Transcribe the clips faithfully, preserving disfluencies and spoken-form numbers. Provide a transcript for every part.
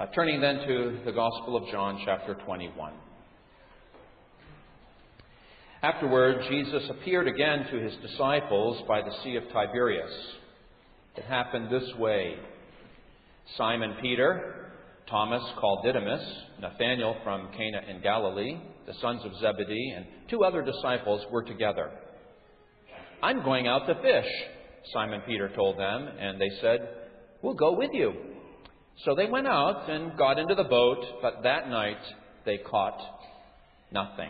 Uh, turning then to the Gospel of John, chapter twenty-one. Afterward, Jesus appeared again to his disciples by the Sea of Tiberias. It happened this way. Simon Peter, Thomas called Didymus, Nathanael from Cana in Galilee, the sons of Zebedee, and two other disciples were together. "I'm going out to fish," Simon Peter told them, and they said, "We'll go with you." So they went out and got into the boat, but that night they caught nothing.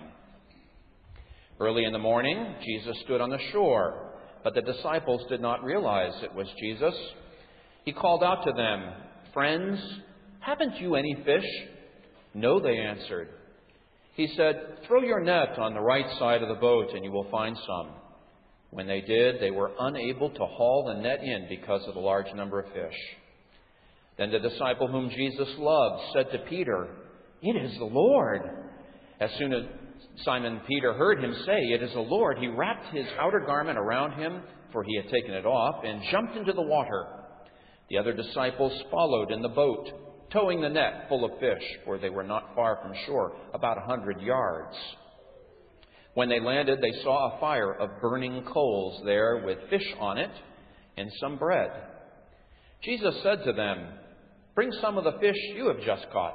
Early in the morning, Jesus stood on the shore, but the disciples did not realize it was Jesus. He called out to them, "Friends, haven't you any fish?" "No," they answered. He said, "Throw your net on the right side of the boat and you will find some." When they did, they were unable to haul the net in because of the large number of fish. Then the disciple whom Jesus loved said to Peter, "It is the Lord." As soon as Simon Peter heard him say, "It is the Lord," he wrapped his outer garment around him, for he had taken it off, and jumped into the water. The other disciples followed in the boat, towing the net full of fish, for they were not far from shore, about a hundred yards. When they landed, they saw a fire of burning coals there with fish on it and some bread. Jesus said to them, "Bring some of the fish you have just caught."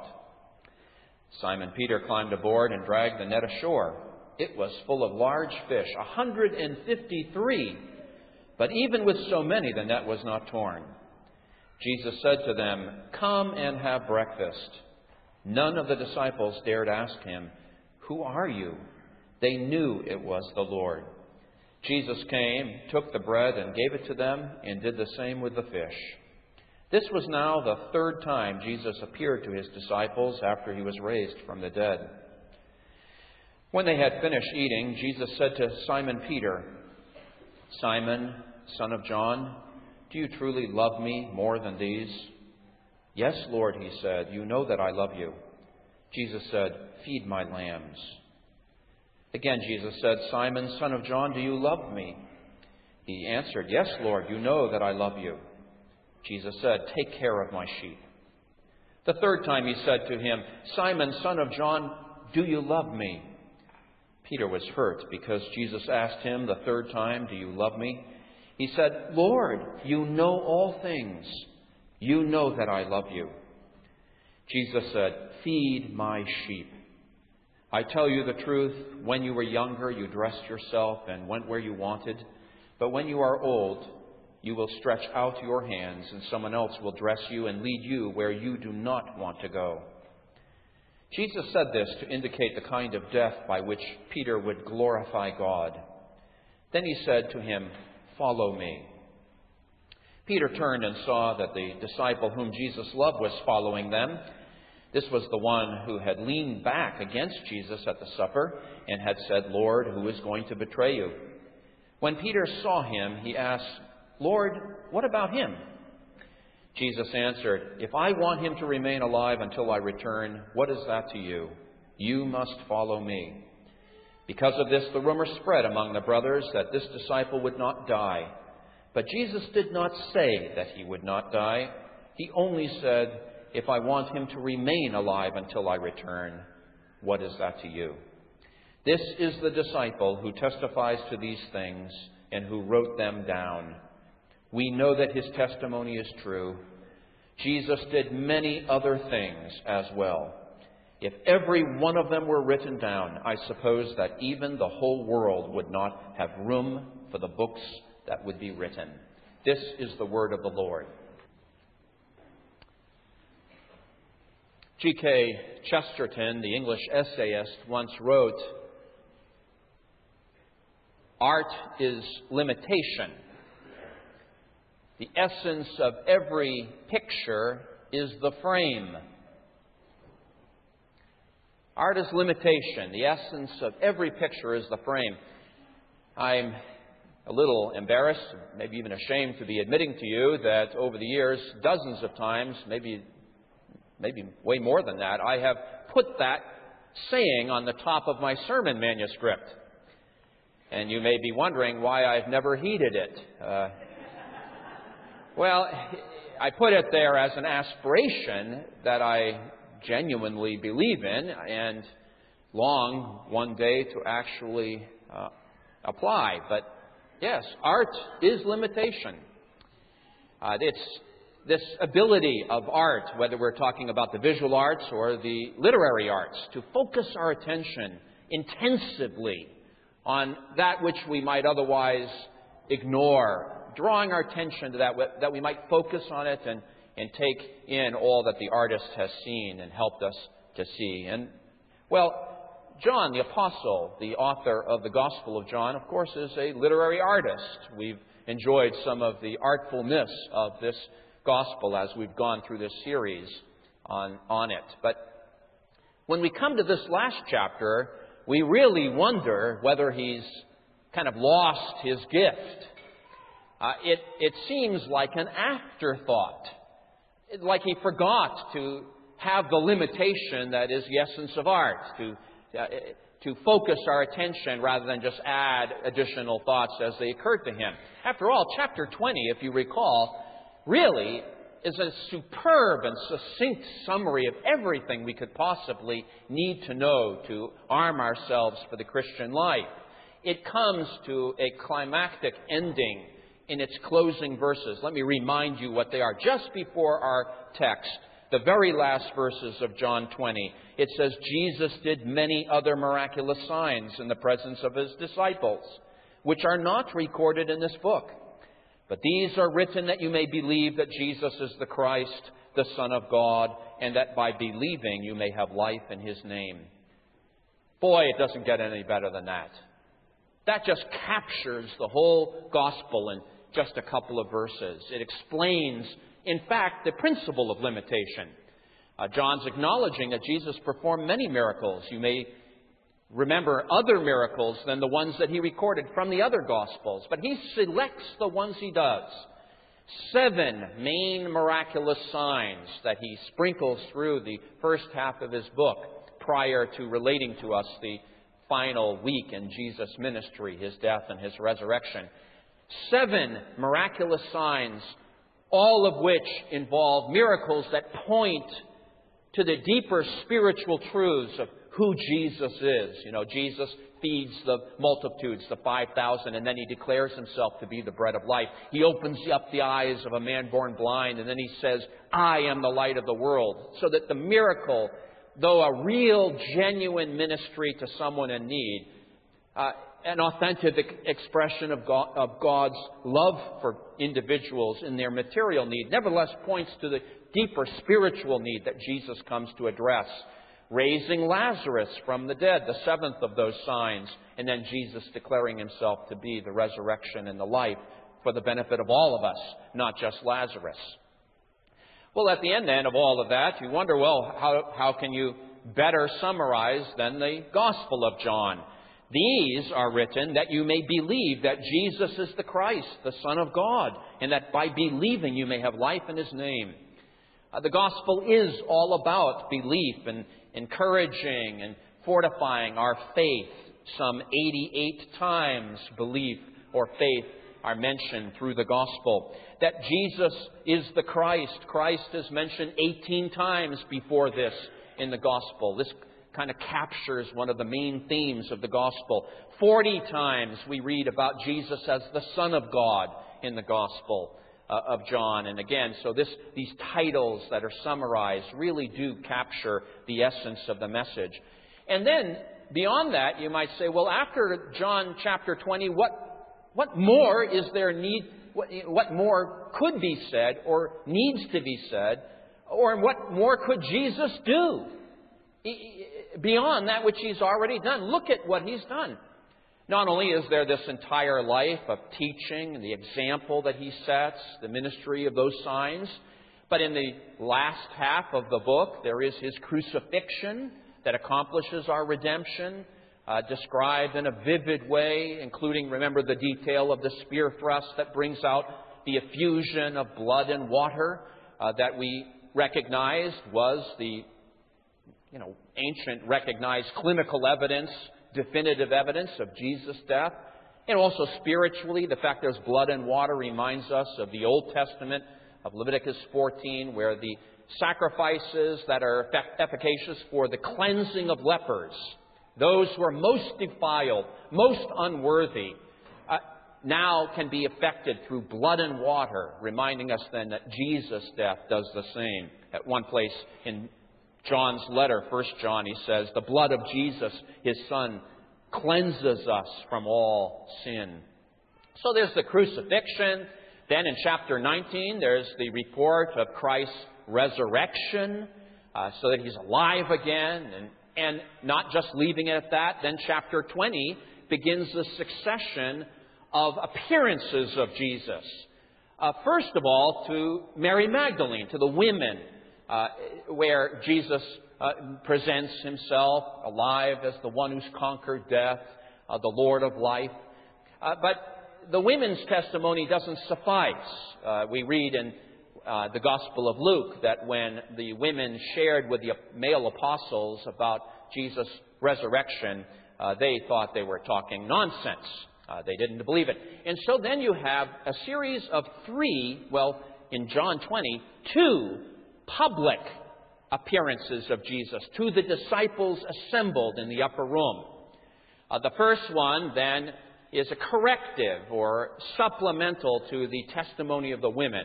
Simon Peter climbed aboard and dragged the net ashore. It was full of large fish, a hundred and fifty-three. But even with so many, the net was not torn. Jesus said to them, "Come and have breakfast." None of the disciples dared ask him, "Who are you?" They knew it was the Lord. Jesus came, took the bread and gave it to them, and did the same with the fish. This was now the third time Jesus appeared to his disciples after he was raised from the dead. When they had finished eating, Jesus said to Simon Peter, "Simon, son of John, do you truly love me more than these?" "Yes, Lord," he said, "you know that I love you." Jesus said, "Feed my lambs." Again Jesus said, "Simon, son of John, do you love me?" He answered, "Yes, Lord, you know that I love you." Jesus said, "Take care of my sheep." The third time he said to him, "Simon, son of John, do you love me?" Peter was hurt because Jesus asked him the third time, "Do you love me?" He said, "Lord, you know all things. You know that I love you." Jesus said, "Feed my sheep. I tell you the truth, when you were younger, you dressed yourself and went where you wanted. But when you are old, you will stretch out your hands, and someone else will dress you and lead you where you do not want to go." Jesus said this to indicate the kind of death by which Peter would glorify God. Then he said to him, "Follow me." Peter turned and saw that the disciple whom Jesus loved was following them. This was the one who had leaned back against Jesus at the supper and had said, "Lord, who is going to betray you?" When Peter saw him, he asked, "Lord, what about him?" Jesus answered, "If I want him to remain alive until I return, what is that to you? You must follow me." Because of this, the rumor spread among the brothers that this disciple would not die. But Jesus did not say that he would not die. He only said, "If I want him to remain alive until I return, what is that to you?" This is the disciple who testifies to these things and who wrote them down. We know that his testimony is true. Jesus did many other things as well. If every one of them were written down, I suppose that even the whole world would not have room for the books that would be written. This is the word of the Lord. G K Chesterton, the English essayist, once wrote, "Art is limitation. The essence of every picture is the frame." Art is limitation. The essence of every picture is the frame. I'm a little embarrassed, maybe even ashamed to be admitting to you that over the years, dozens of times, maybe, maybe way more than that, I have put that saying on the top of my sermon manuscript. And you may be wondering why I've never heeded it. Uh, well, I put it there as an aspiration that I genuinely believe in and long one day to actually uh, apply. But yes, art is limitation. Uh, it's this ability of art, whether we're talking about the visual arts or the literary arts, to focus our attention intensively on that which we might otherwise ignore, drawing our attention to that, that we might focus on it and, and take in all that the artist has seen and helped us to see. And, well, John, the apostle, the author of the Gospel of John, of course, is a literary artist. We've enjoyed some of the artfulness of this Gospel as we've gone through this series on, on it. But when we come to this last chapter, we really wonder whether he's kind of lost his gift. Uh, it, it seems like an afterthought, like he forgot to have the limitation that is the essence of art, to uh, to focus our attention rather than just add additional thoughts as they occurred to him. After all, chapter twenty, if you recall, really is a superb and succinct summary of everything we could possibly need to know to arm ourselves for the Christian life. It comes to a climactic ending in its closing verses. Let me remind you what they are. Just before our text, the very last verses of John twenty, it says, Jesus did many other miraculous signs in the presence of his disciples, which are not recorded in this book. But these are written that you may believe that Jesus is the Christ, the Son of God, and that by believing you may have life in his name. Boy, it doesn't get any better than that. That just captures the whole gospel in just a couple of verses. It explains, in fact, the principle of limitation. Uh, John's acknowledging that Jesus performed many miracles. You may remember other miracles than the ones that he recorded from the other Gospels, but he selects the ones he does. Seven main miraculous signs that he sprinkles through the first half of his book prior to relating to us the final week in Jesus' ministry, his death and his resurrection. Seven miraculous signs, all of which involve miracles that point to the deeper spiritual truths of who Jesus is. You know, Jesus feeds the multitudes, the five thousand, and then he declares himself to be the bread of life. He opens up the eyes of a man born blind, and then he says, I am the light of the world. So that the miracle, though a real, genuine ministry to someone in need, uh, an authentic expression of, God, of God's love for individuals in their material need, nevertheless points to the deeper spiritual need that Jesus comes to address. Raising Lazarus from the dead, the seventh of those signs, and then Jesus declaring himself to be the resurrection and the life for the benefit of all of us, not just Lazarus. Well, at the end then of all of that, you wonder, well, how, how can you better summarize than the Gospel of John? These are written that you may believe that Jesus is the Christ, the Son of God, and that by believing you may have life in his name. Uh, the Gospel is all about belief and encouraging and fortifying our faith. Some eighty-eight times belief or faith are mentioned through the Gospel. That Jesus is the Christ. Christ is mentioned eighteen times before this in the Gospel. This kind of captures one of the main themes of the Gospel. Forty times we read about Jesus as the Son of God in the Gospel uh, of John. And again, so this, these titles that are summarized really do capture the essence of the message. And then, beyond that, you might say, well, after John chapter twenty, what, what more is there need, what, what more could be said or needs to be said, or what more could Jesus do? Beyond that which he's already done. Look at what he's done. Not only is there this entire life of teaching and the example that he sets, the ministry of those signs, but in the last half of the book, there is his crucifixion that accomplishes our redemption, uh, described in a vivid way, including, remember, the detail of the spear thrust that brings out the effusion of blood and water uh, that we recognized was the you know, ancient recognized clinical evidence, definitive evidence of Jesus' death. And also spiritually, the fact there's blood and water reminds us of the Old Testament of Leviticus fourteen, where the sacrifices that are efficacious for the cleansing of lepers, those who are most defiled, most unworthy, uh, now can be effected through blood and water, reminding us then that Jesus' death does the same. At one place in John's letter, First John, he says, the blood of Jesus, his Son, cleanses us from all sin. So there's the crucifixion. Then in chapter nineteen, there's the report of Christ's resurrection, uh, so that he's alive again, and, and not just leaving it at that. Then chapter twenty begins the succession of appearances of Jesus. Uh, first of all, to Mary Magdalene, to the women, uh, where Jesus uh, presents himself alive as the one who's conquered death, uh, the Lord of life. Uh, but the women's testimony doesn't suffice. Uh, we read in uh, the Gospel of Luke that when the women shared with the male apostles about Jesus' resurrection, uh, they thought they were talking nonsense. Uh, they didn't believe it. And so then you have a series of three, well, in John twenty, two public appearances of Jesus to the disciples assembled in the upper room. Uh, the first one, then, is a corrective or supplemental to the testimony of the women.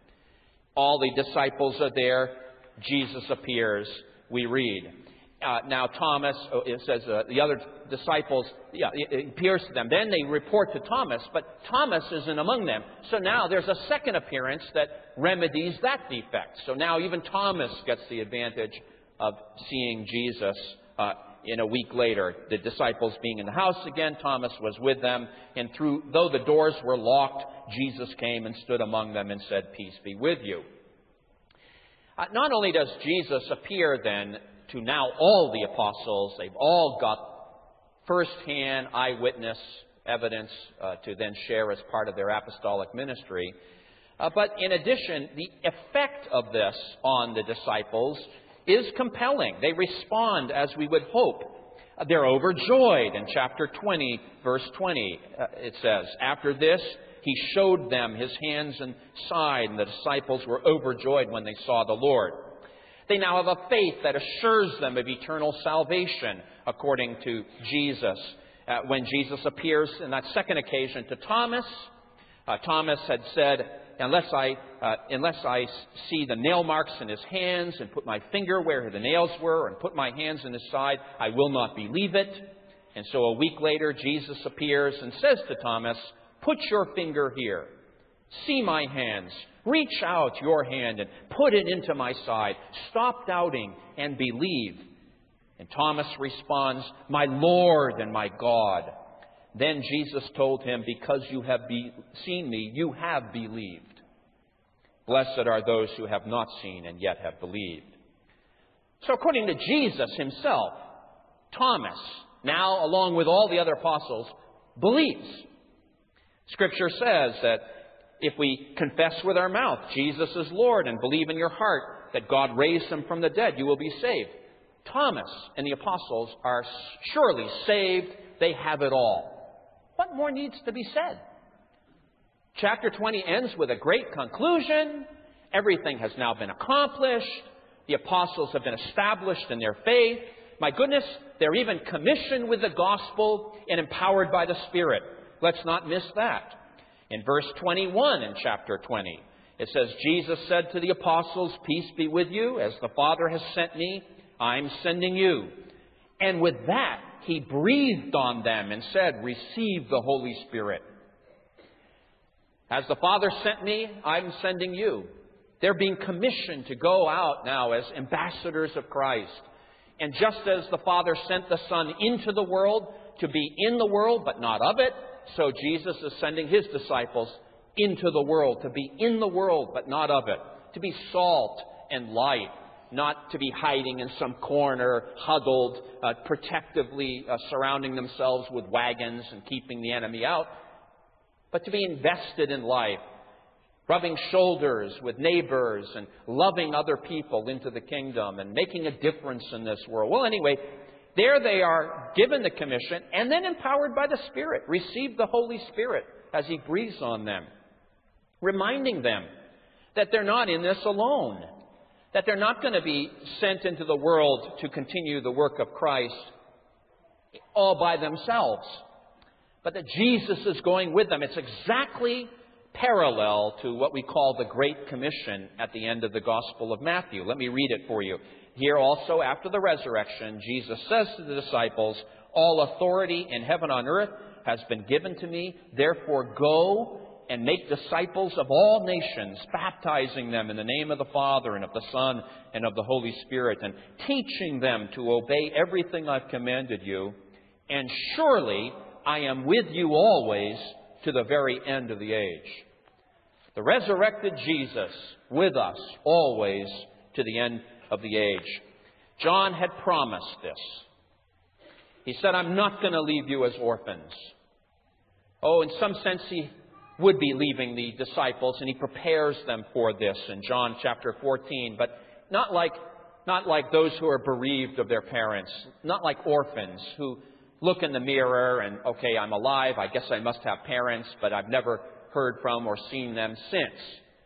All the disciples are there. Jesus appears, we read. Uh, now Thomas, it says uh, the other disciples, yeah, it appears to them. Then they report to Thomas, but Thomas isn't among them. So now there's a second appearance that remedies that defect. So now even Thomas gets the advantage of seeing Jesus uh, in a week later. The disciples being in the house again, Thomas was with them, and through though the doors were locked, Jesus came and stood among them and said, "Peace be with you." Uh, not only does Jesus appear then to now all the apostles, they've all got first-hand eyewitness evidence uh, to then share as part of their apostolic ministry. Uh, but in addition, the effect of this on the disciples is compelling. They respond as we would hope. Uh, they're overjoyed in chapter twenty, verse twenty. Uh, it says, after this, he showed them his hands and side, and the disciples were overjoyed when they saw the Lord. They now have a faith that assures them of eternal salvation, according to Jesus. Uh, when Jesus appears in that second occasion to Thomas, uh, Thomas had said, unless I, uh, unless I see the nail marks in his hands and put my finger where the nails were and put my hands in his side, I will not believe it. And so a week later, Jesus appears and says to Thomas, put your finger here. See my hands. Reach out your hand and put it into my side. Stop doubting and believe. And Thomas responds, my Lord and my God. Then Jesus told him, because you have be- seen me, you have believed. Blessed are those who have not seen and yet have believed. So according to Jesus himself, Thomas, now along with all the other apostles, believes. Scripture says that if we confess with our mouth Jesus is Lord and believe in your heart that God raised him from the dead, you will be saved. Thomas and the apostles are surely saved. They have it all. What more needs to be said? Chapter twenty ends with a great conclusion. Everything has now been accomplished. The apostles have been established in their faith. My goodness, they're even commissioned with the gospel and empowered by the Spirit. Let's not miss that. In verse twenty-one in chapter twenty, it says, Jesus said to the apostles, peace be with you. As the Father has sent me, I'm sending you. And with that, he breathed on them and said, receive the Holy Spirit. As the Father sent me, I'm sending you. They're being commissioned to go out now as ambassadors of Christ. And just as the Father sent the Son into the world to be in the world but not of it, so Jesus is sending his disciples into the world to be in the world but not of it, to be salt and light, not to be hiding in some corner, huddled, uh, protectively uh, surrounding themselves with wagons and keeping the enemy out, but to be invested in life, rubbing shoulders with neighbors and loving other people into the kingdom and making a difference in this world. Well, anyway, there they are given the commission and then empowered by the Spirit, receive the Holy Spirit as he breathes on them, reminding them that they're not in this alone, that they're not going to be sent into the world to continue the work of Christ all by themselves, but that Jesus is going with them. It's exactly parallel to what we call the Great Commission at the end of the Gospel of Matthew. Let me read it for you. Here also, after the resurrection, Jesus says to the disciples, "All authority in heaven and on earth has been given to me. Therefore go and make disciples of all nations, baptizing them in the name of the Father and of the Son and of the Holy Spirit, and teaching them to obey everything I've commanded you. And surely I am with you always to the very end of the age." The resurrected Jesus with us always to the end of the age. John had promised this. He said, "I'm not going to leave you as orphans." Oh, in some sense, he would be leaving the disciples, and he prepares them for this in John chapter fourteen, but not like, not like those who are bereaved of their parents, not like orphans who look in the mirror and, okay, I'm alive, I guess I must have parents, but I've never heard from or seen them since.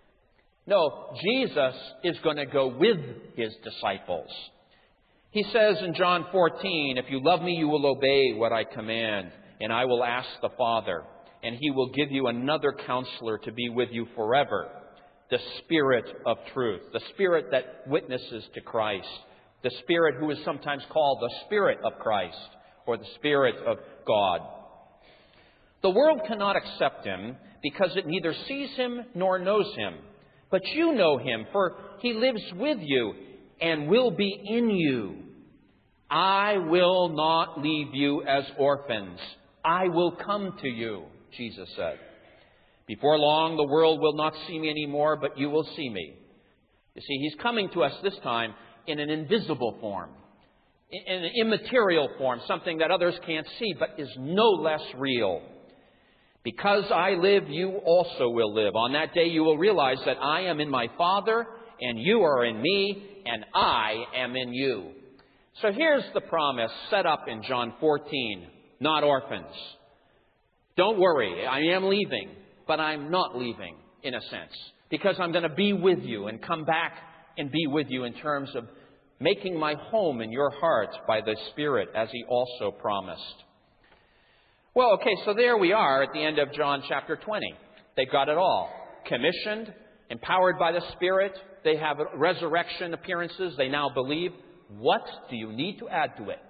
No, Jesus is going to go with his disciples. He says in John fourteen, "If you love me, you will obey what I command, and I will ask the Father, and he will give you another counselor to be with you forever, the Spirit of truth," the Spirit that witnesses to Christ, the Spirit who is sometimes called the Spirit of Christ, or the Spirit of God. The world cannot accept him because it neither sees him nor knows him. But you know him, for he lives with you and will be in you. "I will not leave you as orphans. I will come to you," Jesus said. "Before long, the world will not see me anymore, but you will see me." You see, he's coming to us this time in an invisible form, in an immaterial form, something that others can't see, but is no less real. "Because I live, you also will live. On that day you will realize that I am in my Father, and you are in me, and I am in you." So here's the promise set up in John fourteen. Not orphans. Don't worry, I am leaving, but I'm not leaving, in a sense, because I'm going to be with you and come back and be with you in terms of making my home in your heart by the Spirit, as he also promised. Well, okay, so there we are at the end of John chapter twenty. They've got it all. Commissioned, empowered by the Spirit. They have resurrection appearances. They now believe. What do you need to add to it?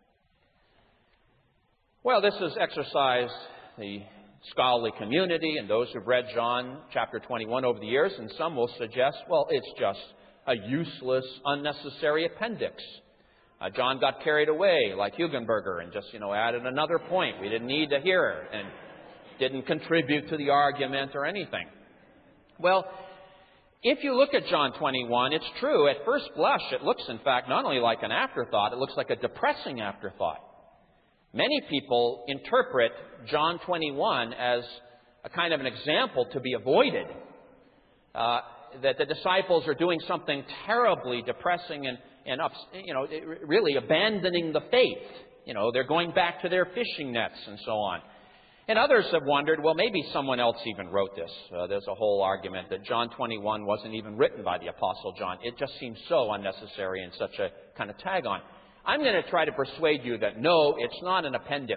Well, this has exercised the scholarly community and those who've read John chapter twenty-one over the years, and some will suggest, well, it's just a useless, unnecessary appendix. Uh, John got carried away like Hugenberger and just, you know, added another point we didn't need to hear and didn't contribute to the argument or anything. Well, if you look at John twenty-one, it's true. At first blush, it looks, in fact, not only like an afterthought, it looks like a depressing afterthought. Many people interpret John twenty-one as a kind of an example to be avoided, uh, that the disciples are doing something terribly depressing and, and ups, you know, really abandoning the faith. You know, they're going back to their fishing nets and so on. And others have wondered, well, maybe someone else even wrote this. Uh, there's a whole argument that John twenty-one wasn't even written by the Apostle John. It just seems so unnecessary and such a kind of tag on. I'm going to try to persuade you that no, it's not an appendix.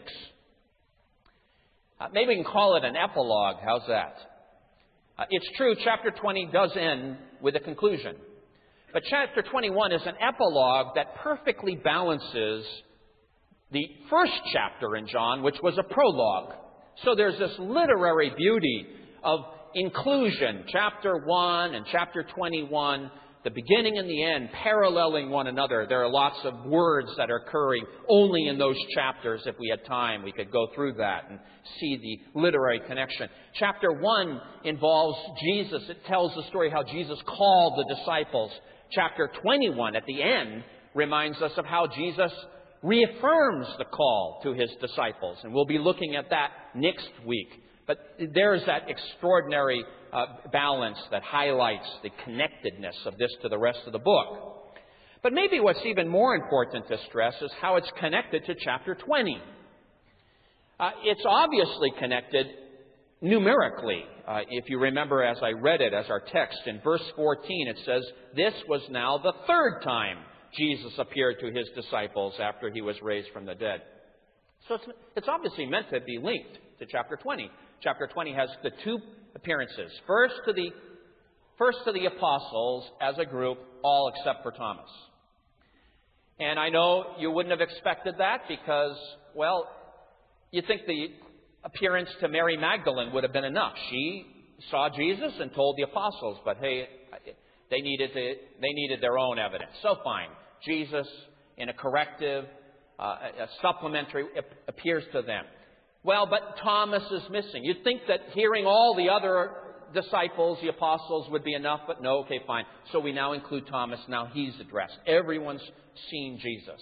Uh, maybe we can call it an epilogue. How's that? Uh, it's true, chapter twenty does end with a conclusion. But chapter twenty-one is an epilogue that perfectly balances the first chapter in John, which was a prologue. So there's this literary beauty of inclusion, chapter one and chapter twenty-one, the beginning and the end paralleling one another. There are lots of words that are occurring only in those chapters. If we had time, we could go through that and see the literary connection. Chapter one involves Jesus. It tells the story how Jesus called the disciples. Chapter twenty-one, at the end, reminds us of how Jesus reaffirms the call to his disciples. And we'll be looking at that next week. But there's that extraordinary uh, balance that highlights the connectedness of this to the rest of the book. But maybe what's even more important to stress is how it's connected to chapter twenty. Uh, it's obviously connected numerically. Uh, if you remember, as I read it, as our text in verse fourteen, it says, this was now the third time Jesus appeared to his disciples after he was raised from the dead. So it's, it's obviously meant to be linked to chapter twenty. Chapter twenty has the two appearances. First to the, first to the apostles as a group, all except for Thomas. And I know you wouldn't have expected that because, well, you think the appearance to Mary Magdalene would have been enough. She saw Jesus and told the apostles, but hey, they needed to, they needed their own evidence. So fine, Jesus in a corrective, uh, a supplementary appears to them. Well, but Thomas is missing. You'd think that hearing all the other disciples, the apostles, would be enough, but no, okay, fine. So we now include Thomas. Now he's addressed. Everyone's seen Jesus.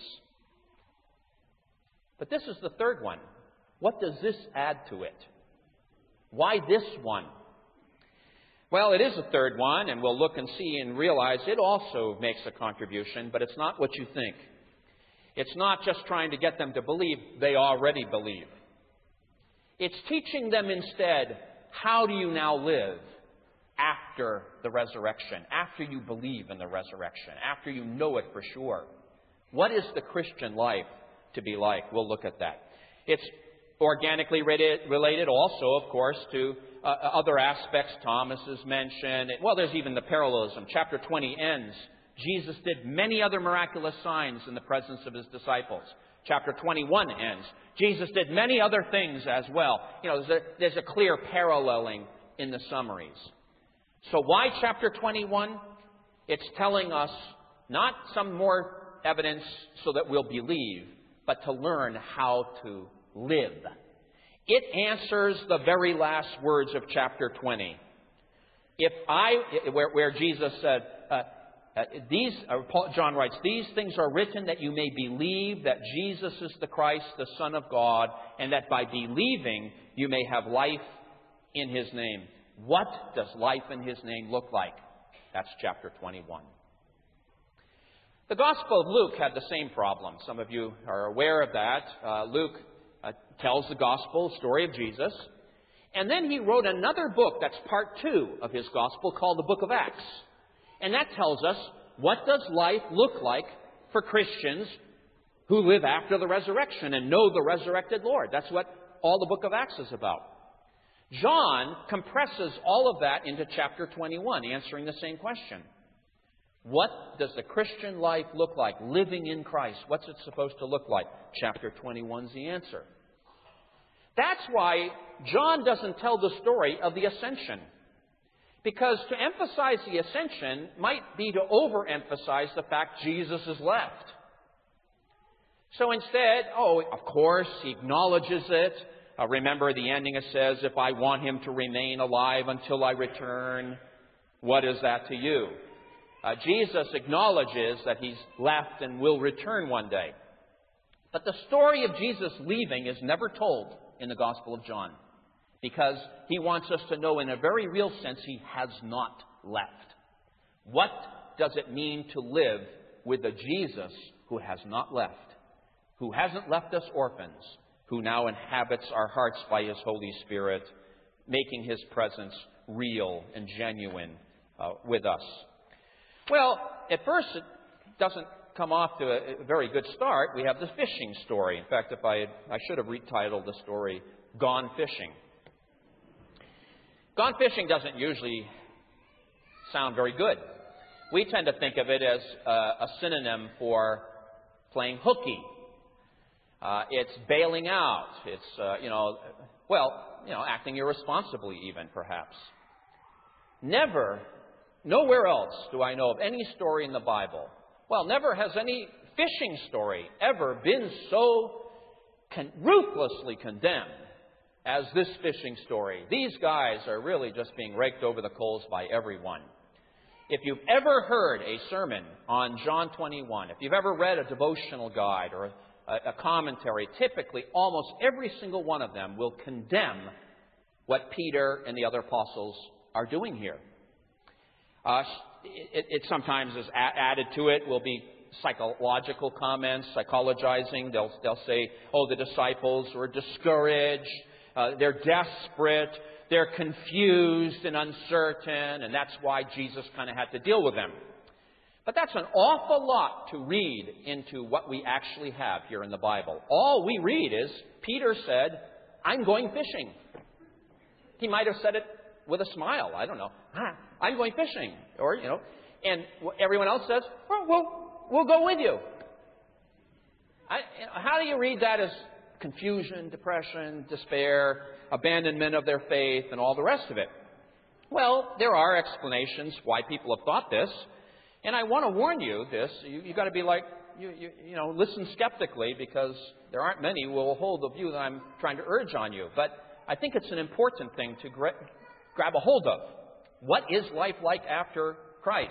But this is the third one. What does this add to it? Why this one? Well, it is a third one, and we'll look and see and realize it also makes a contribution, but it's not what you think. It's not just trying to get them to believe. They already believe. It's teaching them instead, how do you now live after the resurrection, after you believe in the resurrection, after you know it for sure? What is the Christian life to be like? We'll look at that. It's organically related also, of course, to uh, other aspects. Thomas is mentioned. Well, there's even the parallelism. Chapter twenty ends. Jesus did many other miraculous signs in the presence of his disciples. Chapter twenty-one ends. Jesus did many other things as well. You know, there's a, there's a clear paralleling in the summaries. So why chapter twenty-one? It's telling us not some more evidence so that we'll believe, but to learn how to live. It answers the very last words of chapter twenty. If I, where, where Jesus said, uh, uh, these, uh, Paul, John writes, these things are written that you may believe that Jesus is the Christ, the Son of God, and that by believing you may have life in his name. What does life in his name look like? That's chapter twenty-one. The Gospel of Luke had the same problem. Some of you are aware of that. Uh, Luke uh, tells the Gospel story of Jesus. And then he wrote another book that's part two of his Gospel called the Book of Acts. And that tells us, what does life look like for Christians who live after the resurrection and know the resurrected Lord? That's what all the book of Acts is about. John compresses all of that into chapter twenty-one, answering the same question. What does the Christian life look like, living in Christ? What's it supposed to look like? Chapter twenty-one is the answer. That's why John doesn't tell the story of the ascension. Because to emphasize the ascension might be to overemphasize the fact Jesus is left. So instead, oh, of course, he acknowledges it. Uh, remember, the ending it says, if I want him to remain alive until I return, what is that to you? Uh, Jesus acknowledges that he's left and will return one day. But the story of Jesus leaving is never told in the Gospel of John, because he wants us to know in a very real sense he has not left. What does it mean to live with a Jesus who has not left, who hasn't left us orphans, who now inhabits our hearts by his Holy Spirit, making his presence real and genuine uh, with us? Well, at first it doesn't come off to a, a very good start. We have the fishing story. In fact, if I had, I should have retitled the story, Gone Fishing. Gone fishing doesn't usually sound very good. We tend to think of it as uh, a synonym for playing hooky. Uh, it's bailing out. It's, uh, you know, well, you know, acting irresponsibly even, perhaps. Never, nowhere else do I know of any story in the Bible. Well, never has any fishing story ever been so con- ruthlessly condemned as this fishing story. These guys are really just being raked over the coals by everyone. If you've ever heard a sermon on John twenty-one, if you've ever read a devotional guide or a, a commentary, typically almost every single one of them will condemn what Peter and the other apostles are doing here. Uh, it, it sometimes is a- added to it will be psychological comments, psychologizing. They'll, they'll say, oh, the disciples were discouraged. Uh, they're desperate. they're confused and uncertain, and that's why Jesus kind of had to deal with them. But that's an awful lot to read into what we actually have here in the Bible. All we read is, Peter said, I'm going fishing. He might have said it with a smile. I don't know. Ah, I'm going fishing. Or, you know, and everyone else says, well, we'll, we'll go with you. I, you know, how do you read that as confusion, depression, despair, abandonment of their faith, and all the rest of it? Well, there are explanations why people have thought this. And I want to warn you this. You, you've got to be like, you, you, you know, listen skeptically, because there aren't many who will hold the view that I'm trying to urge on you. But I think it's an important thing to gra- grab a hold of. What is life like after Christ?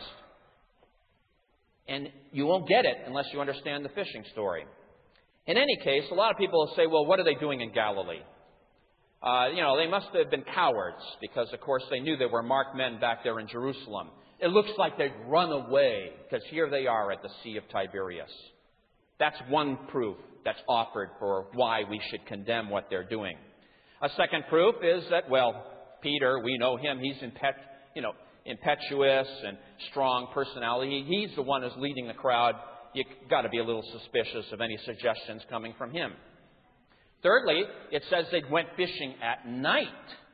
And you won't get it unless you understand the fishing story. In any case, a lot of people will say, well, what are they doing in Galilee? Uh, you know, they must have been cowards because, of course, they knew there were marked men back there in Jerusalem. It looks like they'd run away because here they are at the Sea of Tiberias. That's one proof that's offered for why we should condemn what they're doing. A second proof is that, well, Peter, we know him. He's impet, you know, impetuous and strong personality. He's the one who's leading the crowd. You've got to be a little suspicious of any suggestions coming from him. Thirdly, it says they went fishing at night.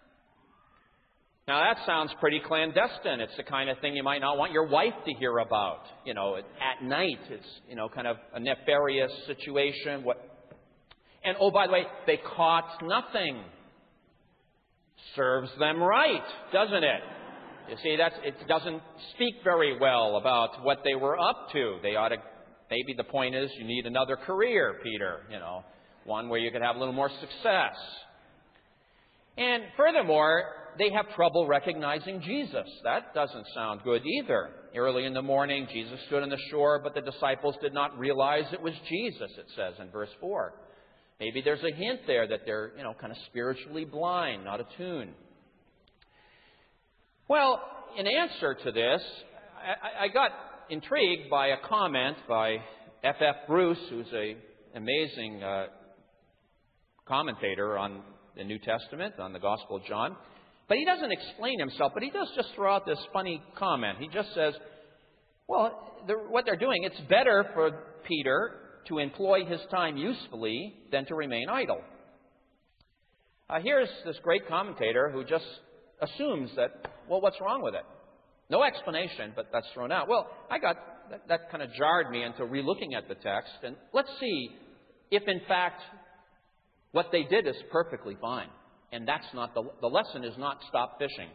Now, that sounds pretty clandestine. It's the kind of thing you might not want your wife to hear about. You know, at night, it's, you know, kind of a nefarious situation. What? And, oh, by the way, they caught nothing. Serves them right, doesn't it? You see, that's, it doesn't speak very well about what they were up to. They ought to, maybe the point is you need another career, Peter, you know, one where you could have a little more success. And furthermore, they have trouble recognizing Jesus. That doesn't sound good either. Early in the morning, Jesus stood on the shore, but the disciples did not realize it was Jesus, it says in verse four. Maybe there's a hint there that they're, you know, kind of spiritually blind, not attuned. Well, in answer to this, I, I got intrigued by a comment by F F Bruce, who's an amazing uh, commentator on the New Testament, on the Gospel of John. But he doesn't explain himself, but he does just throw out this funny comment. He just says, well, what they're doing, it's better for Peter to employ his time usefully than to remain idle. Uh, here's this great commentator who just assumes that, well, what's wrong with it? No explanation, but that's thrown out. Well, I got, that, that kind of jarred me into relooking at the text, and let's see if, in fact, what they did is perfectly fine. And that's not the, the lesson is not stop fishing.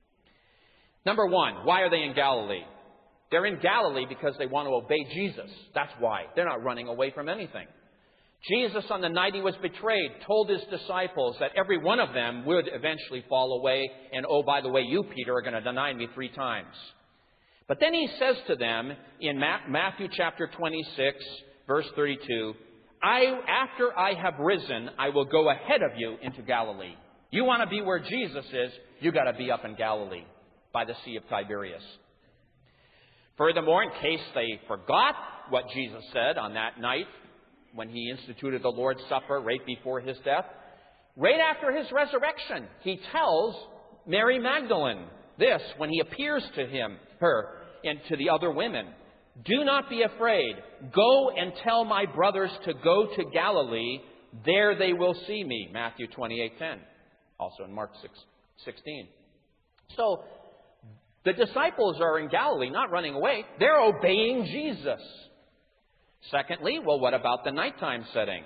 Number one, why are they in Galilee? They're in Galilee because they want to obey Jesus. That's why. They're not running away from anything. Jesus, on the night he was betrayed, told his disciples that every one of them would eventually fall away. And, oh, by the way, you, Peter, are going to deny me three times. But then he says to them in Matthew chapter twenty-six, verse thirty-two, I, after I have risen, I will go ahead of you into Galilee. You want to be where Jesus is, you got to be up in Galilee by the Sea of Tiberias. Furthermore, in case they forgot what Jesus said on that night when he instituted the Lord's Supper right before his death, right after his resurrection, he tells Mary Magdalene this when he appears to him, her, and to the other women. Do not be afraid. Go and tell my brothers to go to Galilee. There they will see me. Matthew twenty-eight ten. Also in Mark six sixteen. So, the disciples are in Galilee, not running away. They're obeying Jesus. Secondly, well, what about the nighttime setting?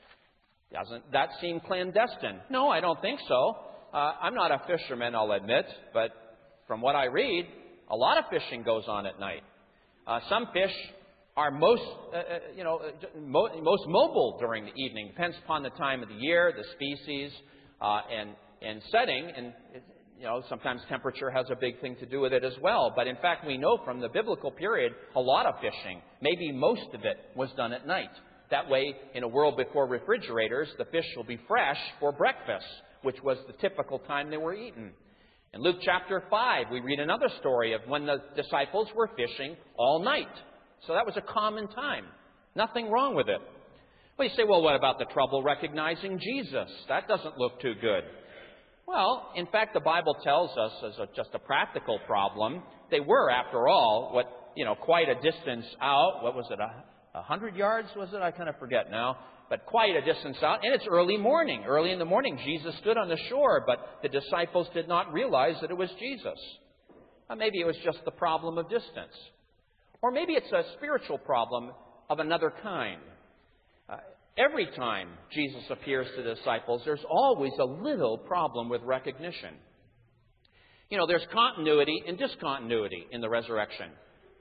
Doesn't that seem clandestine? No, I don't think so. Uh, I'm not a fisherman, I'll admit, but from what I read, a lot of fishing goes on at night. Uh, some fish are most, uh, you know, mo- most mobile during the evening. Depends upon the time of the year, the species, uh, and and setting, and you know, sometimes temperature has a big thing to do with it as well. But in fact, we know from the biblical period, a lot of fishing, maybe most of it, was done at night. That way, in a world before refrigerators, the fish will be fresh for breakfast, which was the typical time they were eaten. In Luke chapter five, we read another story of when the disciples were fishing all night. So that was a common time. Nothing wrong with it. Well, you say, well, what about the trouble recognizing Jesus? That doesn't look too good. Well, in fact, the Bible tells us as a, just a practical problem, they were, after all, what, you know, quite a distance out. What was it, a, a hundred yards, was it? I kind of forget now. But quite a distance out, and it's early morning. Early in the morning, Jesus stood on the shore, but the disciples did not realize that it was Jesus. Or maybe it was just the problem of distance. Or maybe it's a spiritual problem of another kind. Uh, every time Jesus appears to the disciples, there's always a little problem with recognition. You know, there's continuity and discontinuity in the resurrection.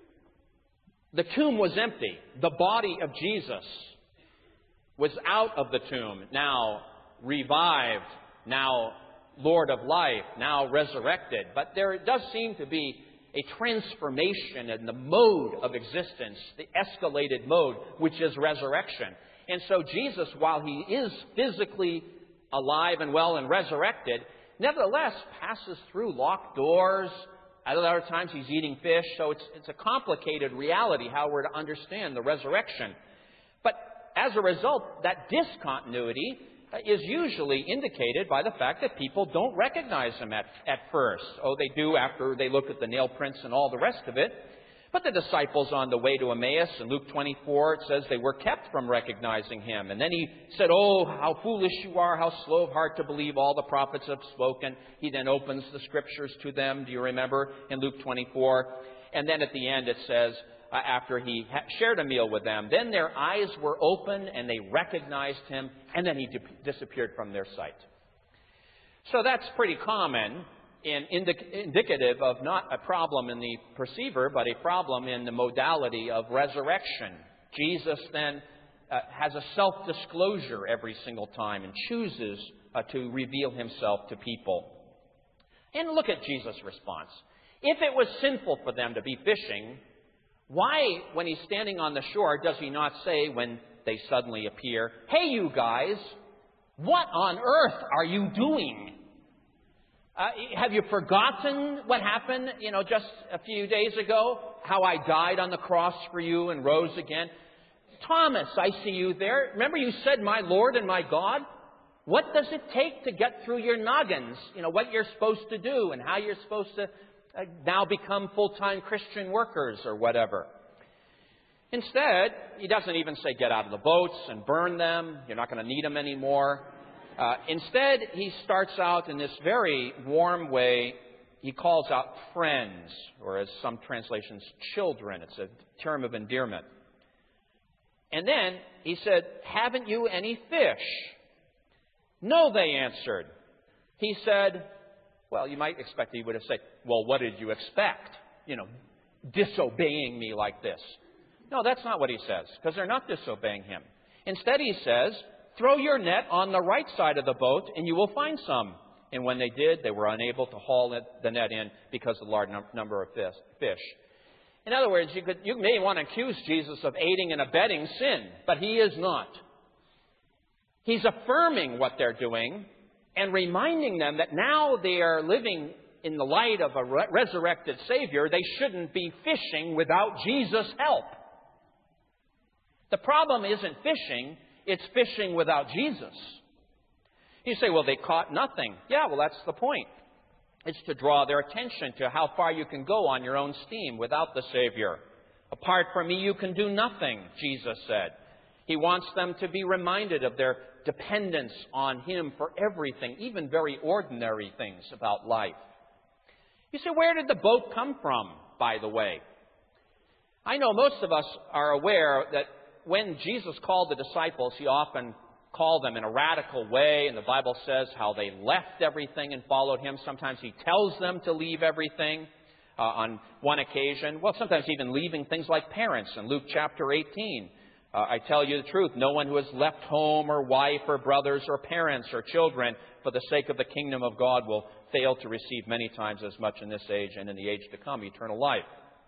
The tomb was empty. The body of Jesus was out of the tomb, now revived, now Lord of life, now resurrected. But there does seem to be a transformation in the mode of existence, the escalated mode, which is resurrection. And so Jesus, while he is physically alive and well and resurrected, nevertheless passes through locked doors. At other times he's eating fish. So it's, it's a complicated reality how we're to understand the resurrection. But as a result, that discontinuity is usually indicated by the fact that people don't recognize him at, at first. Oh, they do after they look at the nail prints and all the rest of it. But the disciples on the way to Emmaus, in Luke twenty-four, it says they were kept from recognizing him. And then he said, oh, how foolish you are, how slow of heart to believe all the prophets have spoken. He then opens the scriptures to them, do you remember, in Luke twenty-four? And then at the end it says, uh, after he ha- shared a meal with them, then their eyes were open and they recognized him, and then he di- disappeared from their sight. So that's pretty common and indic- indicative of not a problem in the perceiver, but a problem in the modality of resurrection. Jesus then uh, has a self-disclosure every single time and chooses uh, to reveal himself to people. And look at Jesus' response. If it was sinful for them to be fishing, why, when he's standing on the shore, does he not say when they suddenly appear, hey, you guys, what on earth are you doing? Uh, have you forgotten what happened, you know, just a few days ago? How I died on the cross for you and rose again? Thomas, I see you there. Remember you said, my Lord and my God? What does it take to get through your noggins? You know, what you're supposed to do and how you're supposed to uh, now become full-time Christian workers or whatever. Instead, he doesn't even say get out of the boats and burn them. You're not going to need them anymore. Uh, instead, he starts out in this very warm way. He calls out friends, or as some translations, children. It's a term of endearment. And then he said, haven't you any fish? No, they answered. He said, well, you might expect he would have said, well, what did you expect? You know, disobeying me like this. No, that's not what he says, because they're not disobeying him. Instead, he says, throw your net on the right side of the boat, and you will find some. And when they did, they were unable to haul it, the net in because of the large num- number of fish. In other words, you, could, you may want to accuse Jesus of aiding and abetting sin, but he is not. He's affirming what they're doing and reminding them that now they are living in the light of a re- resurrected Savior. They shouldn't be fishing without Jesus' help. The problem isn't fishing. It's fishing without Jesus. You say, well, they caught nothing. Yeah, well, that's the point. It's to draw their attention to how far you can go on your own steam without the Savior. Apart from me, you can do nothing, Jesus said. He wants them to be reminded of their dependence on Him for everything, even very ordinary things about life. You say, where did the boat come from, by the way? I know most of us are aware that when Jesus called the disciples, He often called them in a radical way, and the Bible says how they left everything and followed Him. Sometimes He tells them to leave everything uh, on one occasion. Well, sometimes even leaving things like parents in Luke chapter eighteen. Uh, I tell you the truth, no one who has left home or wife or brothers or parents or children for the sake of the kingdom of God will fail to receive many times as much in this age and in the age to come, eternal life.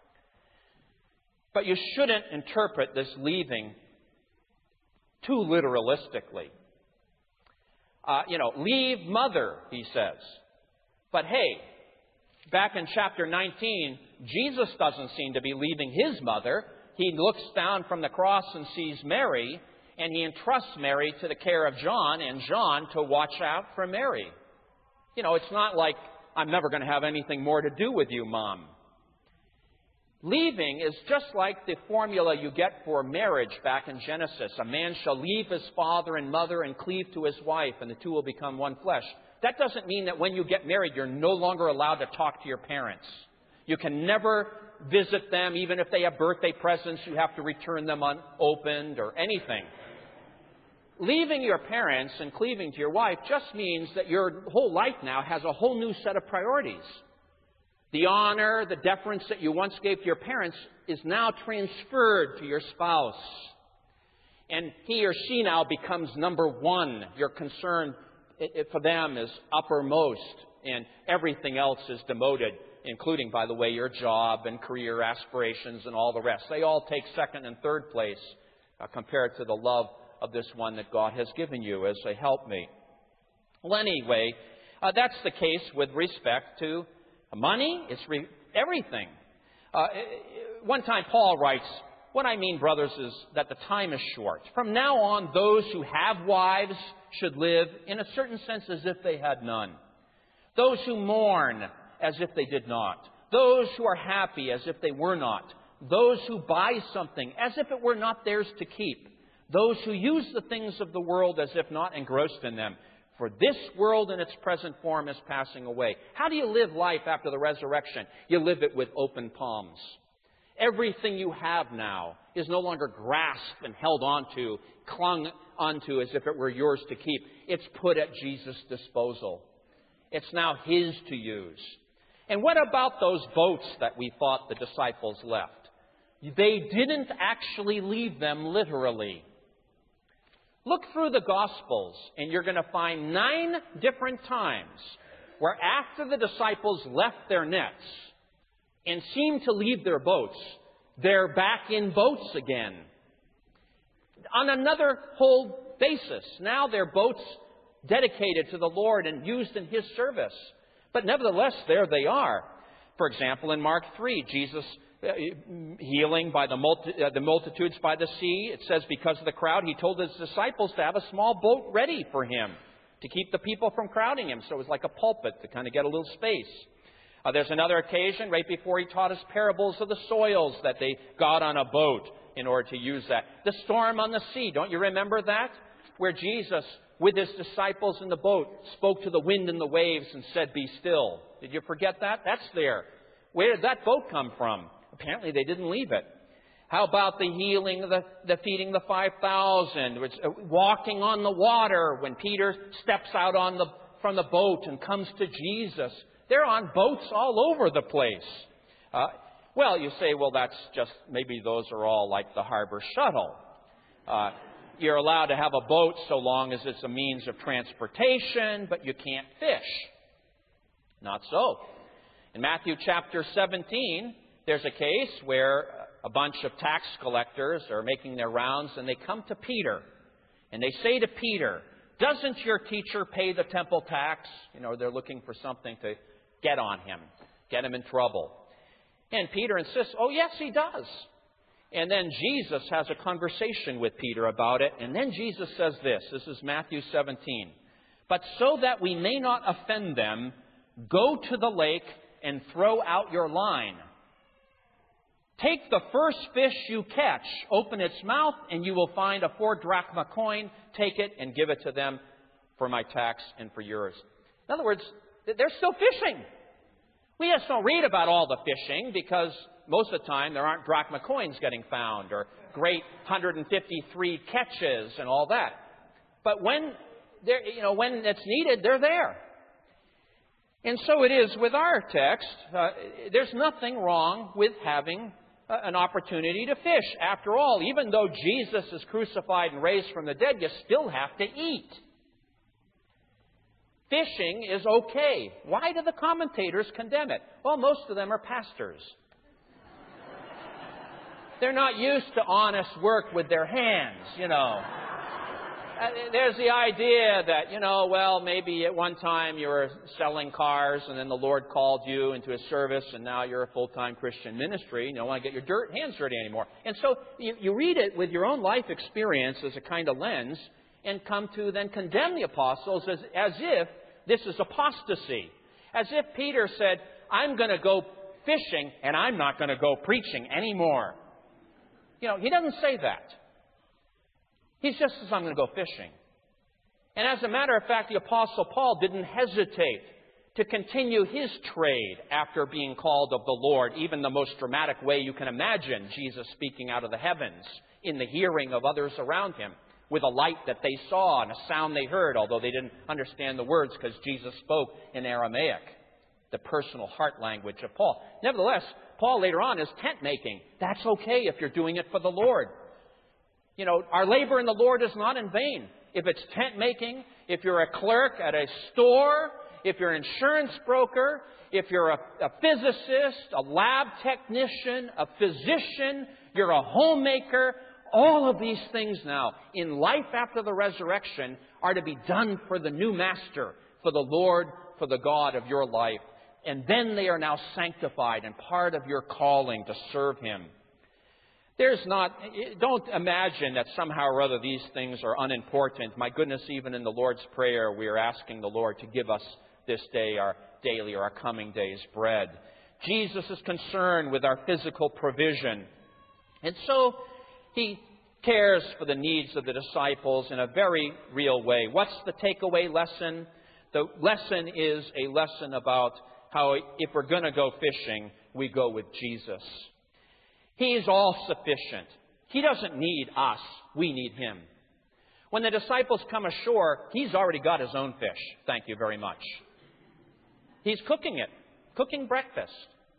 But you shouldn't interpret this leaving too literalistically. Uh, you know, leave mother, he says. But hey, back in chapter nineteen, Jesus doesn't seem to be leaving his mother. He looks down from the cross and sees Mary, and he entrusts Mary to the care of John, and John to watch out for Mary. You know, it's not like, I'm never going to have anything more to do with you, Mom. Leaving is just like the formula you get for marriage back in Genesis. A man shall leave his father and mother and cleave to his wife, and the two will become one flesh. That doesn't mean that when you get married, you're no longer allowed to talk to your parents. You can never visit them. Even if they have birthday presents, you have to return them unopened or anything. Leaving your parents and cleaving to your wife just means that your whole life now has a whole new set of priorities. The honor, the deference that you once gave to your parents is now transferred to your spouse. And he or she now becomes number one. Your concern for them is uppermost, and everything else is demoted, including, by the way, your job and career aspirations and all the rest. They all take second and third place uh, compared to the love of this one that God has given you as a helpmate. Well, anyway, uh, that's the case with respect to money. It's re- everything. Uh, one time Paul writes, what I mean, brothers, is that the time is short. From now on, those who have wives should live, in a certain sense, as if they had none. Those who mourn, as if they did not. Those who are happy, as if they were not. Those who buy something, as if it were not theirs to keep. Those who use the things of the world as if not engrossed in them. For this world in its present form is passing away. How do you live life after the resurrection? You live it with open palms. Everything you have now is no longer grasped and held onto, clung onto as if it were yours to keep. It's put at Jesus' disposal. It's now His to use. And what about those boats that we thought the disciples left? They didn't actually leave them literally. Look through the Gospels, and you're going to find nine different times where after the disciples left their nets and seemed to leave their boats, they're back in boats again. On another whole basis. Now they're boats dedicated to the Lord and used in His service. But nevertheless, there they are. For example, in Mark three, Jesus healing by the, multi, uh, the multitudes by the sea. It says because of the crowd, He told His disciples to have a small boat ready for Him to keep the people from crowding Him. So it was like a pulpit to kind of get a little space. Uh, there's another occasion right before He taught us parables of the soils that they got on a boat in order to use that. The storm on the sea, don't you remember that? Where Jesus, with His disciples in the boat, spoke to the wind and the waves and said, "Be still." Did you forget that? That's there. Where did that boat come from? Apparently they didn't leave it. How about the healing, the, the feeding the five thousand, walking on the water when Peter steps out on the, from the boat and comes to Jesus? They're on boats all over the place. Uh, well, you say, well, that's just, maybe those are all like the harbor shuttle. Uh, you're allowed to have a boat so long as it's a means of transportation, but you can't fish. Not so. In Matthew chapter seventeen, there's a case where a bunch of tax collectors are making their rounds, and they come to Peter. And they say to Peter, "Doesn't your teacher pay the temple tax?" You know, they're looking for something to get on him, get him in trouble. And Peter insists, "Oh, yes, he does." And then Jesus has a conversation with Peter about it. And then Jesus says this. This is Matthew seventeen. "But so that we may not offend them, go to the lake and throw out your line. Take the first fish you catch, open its mouth, and you will find a four drachma coin. Take it and give it to them for my tax and for yours." In other words, they're still fishing. We just don't read about all the fishing because most of the time there aren't drachma coins getting found or great one hundred fifty-three catches and all that. But when they're, you know, when it's needed, they're there. And so it is with our text. Uh, there's nothing wrong with having uh, an opportunity to fish. After all, even though Jesus is crucified and raised from the dead, you still have to eat. Fishing is okay. Why do the commentators condemn it? Well, most of them are pastors. They're not used to honest work with their hands, you know. Uh, there's the idea that, you know, well, maybe at one time you were selling cars and then the Lord called you into His service and now you're a full-time Christian ministry and you don't want to get your dirt hands dirty anymore. And so you, you read it with your own life experience as a kind of lens and come to then condemn the apostles as, as if this is apostasy. As if Peter said, I'm going to go fishing and I'm not going to go preaching anymore. You know, he doesn't say that. He just says, I'm going to go fishing. And as a matter of fact, the Apostle Paul didn't hesitate to continue his trade after being called of the Lord, even the most dramatic way you can imagine, Jesus speaking out of the heavens in the hearing of others around him, with a light that they saw and a sound they heard, although they didn't understand the words because Jesus spoke in Aramaic, the personal heart language of Paul. Nevertheless, Paul later on is tent making. That's okay if you're doing it for the Lord. You know, our labor in the Lord is not in vain. If it's tent making, if you're a clerk at a store, if you're an insurance broker, if you're a, a physicist, a lab technician, a physician, you're a homemaker, all of these things now in life after the resurrection are to be done for the new master, for the Lord, for the God of your life. And then they are now sanctified and part of your calling to serve Him. There's not, don't imagine that somehow or other these things are unimportant. My goodness, even in the Lord's Prayer, we are asking the Lord to give us this day our daily or our coming day's bread. Jesus is concerned with our physical provision. And so He cares for the needs of the disciples in a very real way. What's the takeaway lesson? The lesson is a lesson about how if we're going to go fishing, we go with Jesus. He is all-sufficient. He doesn't need us. We need Him. When the disciples come ashore, He's already got His own fish. Thank you very much. He's cooking it, cooking breakfast.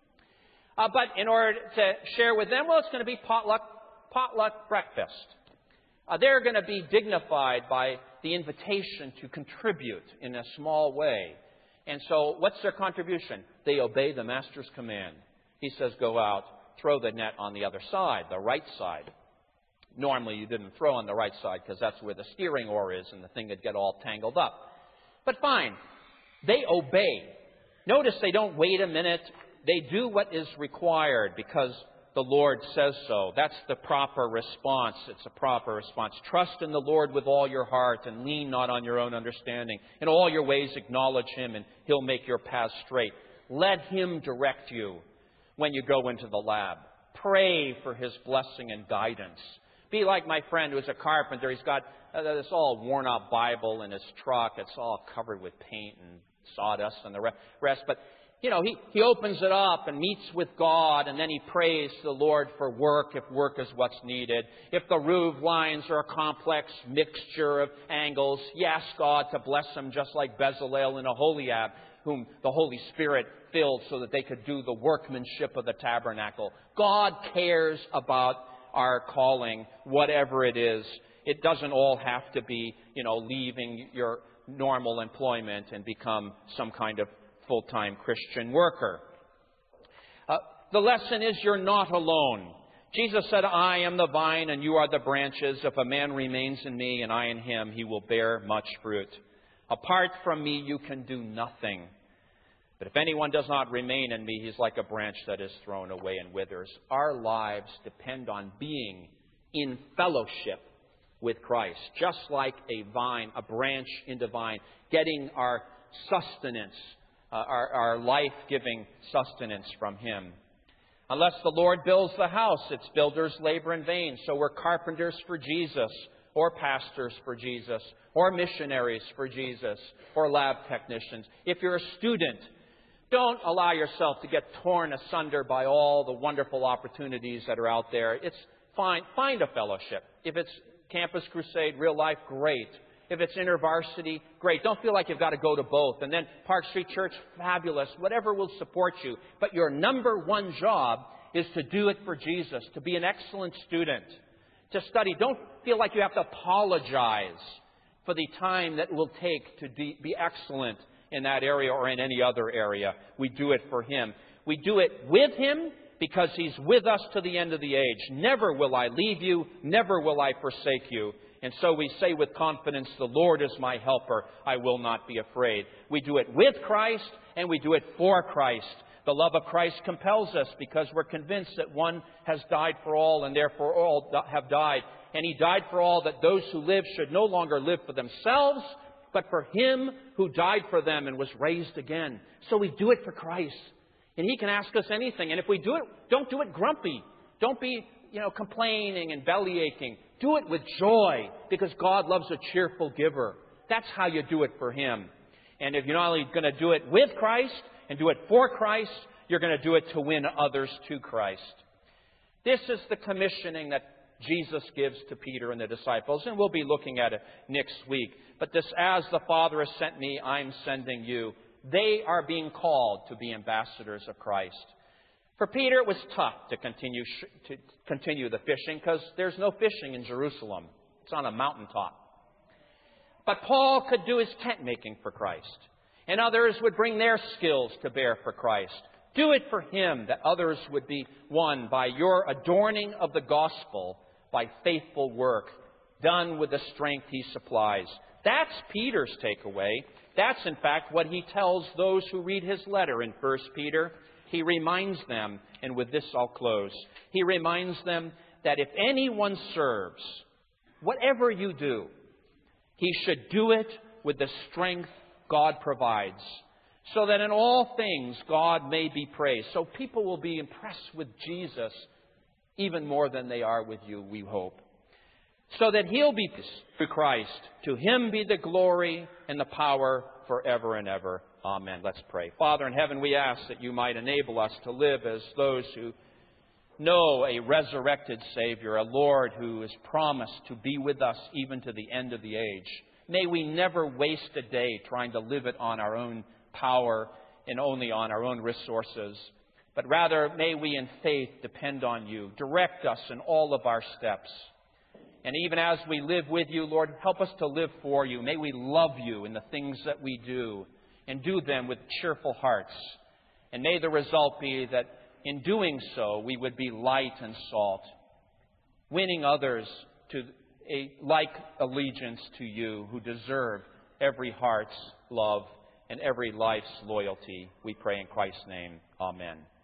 Uh, but in order to share with them, well, it's going to be potluck, potluck breakfast. Uh, they're going to be dignified by the invitation to contribute in a small way. And so what's their contribution? They obey the Master's command. He says, go out. Throw the net on the other side, the right side. Normally you didn't throw on the right side because that's where the steering oar is and the thing would get all tangled up. But fine, they obey. Notice they don't wait a minute. They do what is required because the Lord says so. That's the proper response. It's a proper response. Trust in the Lord with all your heart and lean not on your own understanding. In all your ways acknowledge Him and He'll make your path straight. Let Him direct you. When you go into the lab, pray for His blessing and guidance. Be like my friend who's a carpenter. He's got uh, this all worn out Bible in his truck. It's all covered with paint and sawdust and the rest. But, you know, he, he opens it up and meets with God, and then he prays to the Lord for work, if work is what's needed. If the roof lines are a complex mixture of angles, he asks God to bless him just like Bezalel and Aholiab, whom the Holy Spirit filled so that they could do the workmanship of the tabernacle. God cares about our calling, whatever it is. It doesn't all have to be, you know, leaving your normal employment and become some kind of full-time Christian worker. Uh, the lesson is you're not alone. Jesus said, I am the vine and you are the branches. If a man remains in me and I in him, he will bear much fruit. Apart from me, you can do nothing. But if anyone does not remain in me, he's like a branch that is thrown away and withers. Our lives depend on being in fellowship with Christ, just like a vine, a branch in the vine, getting our sustenance, uh, our, our life-giving sustenance from Him. Unless the Lord builds the house, its builders labor in vain. So we're carpenters for Jesus, or pastors for Jesus, or missionaries for Jesus, or lab technicians. If you're a student, don't allow yourself to get torn asunder by all the wonderful opportunities that are out there. It's fine. Find a fellowship. If it's Campus Crusade, Real Life, great. If it's InterVarsity, great. Don't feel like you've got to go to both. And then Park Street Church, fabulous. Whatever will support you. But your number one job is to do it for Jesus, to be an excellent student, to study. Don't feel like you have to apologize for the time that it will take to be excellent in that area or in any other area. We do it for Him. We do it with Him because He's with us to the end of the age. Never will I leave you. Never will I forsake you. And so we say with confidence, the Lord is my helper. I will not be afraid. We do it with Christ and we do it for Christ. The love of Christ compels us because we're convinced that one has died for all and therefore all have died. And He died for all, that those who live should no longer live for themselves, but for Him who died for them and was raised again. So we do it for Christ. And He can ask us anything. And if we do it, don't do it grumpy. Don't be, you know, complaining and belly aching. Do it with joy, because God loves a cheerful giver. That's how you do it for Him. And if you're not only going to do it with Christ and do it for Christ, you're going to do it to win others to Christ. This is the commissioning that Jesus gives to Peter and the disciples, and we'll be looking at it next week. But this, as the Father has sent me, I'm sending you. They are being called to be ambassadors of Christ. For Peter, it was tough to continue to continue the fishing, because there's no fishing in Jerusalem. It's on a mountaintop. But Paul could do his tent making for Christ, and others would bring their skills to bear for Christ. Do it for Him, that others would be won by your adorning of the gospel by faithful work, done with the strength He supplies. That's Peter's takeaway. That's, in fact, what he tells those who read his letter in First Peter. He reminds them, and with this I'll close, he reminds them that if anyone serves, whatever you do, he should do it with the strength God provides, so that in all things God may be praised. So people will be impressed with Jesus even more than they are with you, we hope. So that He'll be through Christ. To Him be the glory and the power forever and ever. Amen. Let's pray. Father in heaven, we ask that You might enable us to live as those who know a resurrected Savior, a Lord who has promised to be with us even to the end of the age. May we never waste a day trying to live it on our own power and only on our own resources, but rather may we in faith depend on You. Direct us in all of our steps. And even as we live with You, Lord, help us to live for You. May we love You in the things that we do, and do them with cheerful hearts. And may the result be that in doing so, we would be light and salt, winning others to a like allegiance to You, who deserve every heart's love and every life's loyalty. We pray in Christ's name. Amen.